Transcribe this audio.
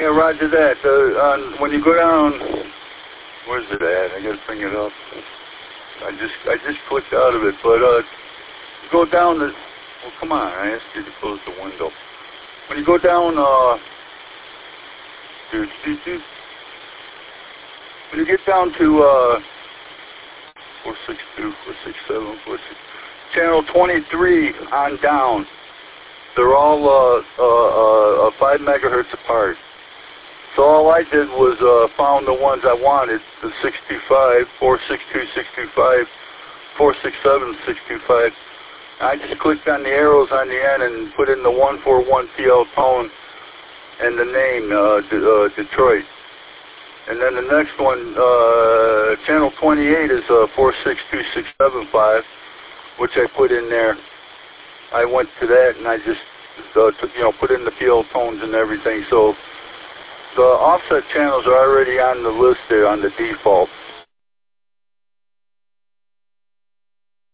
roger that. When you go down, where's it at? I gotta bring it up. I just clicked out of it, but go down the. Well, come on! I asked you to close the window. When you go down, when you get down to 462, 467, 46, channel 23 on down, they're all 5 megahertz apart. So all I did was found the ones I wanted, the 625, 462, 625, 467, 625. I just clicked on the arrows on the end and put in the 141 PL tone and the name, Detroit. And then the next one, channel 28 is 462675, which I put in there. I went to that and I just, put in the PL tones and everything. So the offset channels are already on the list there on the default.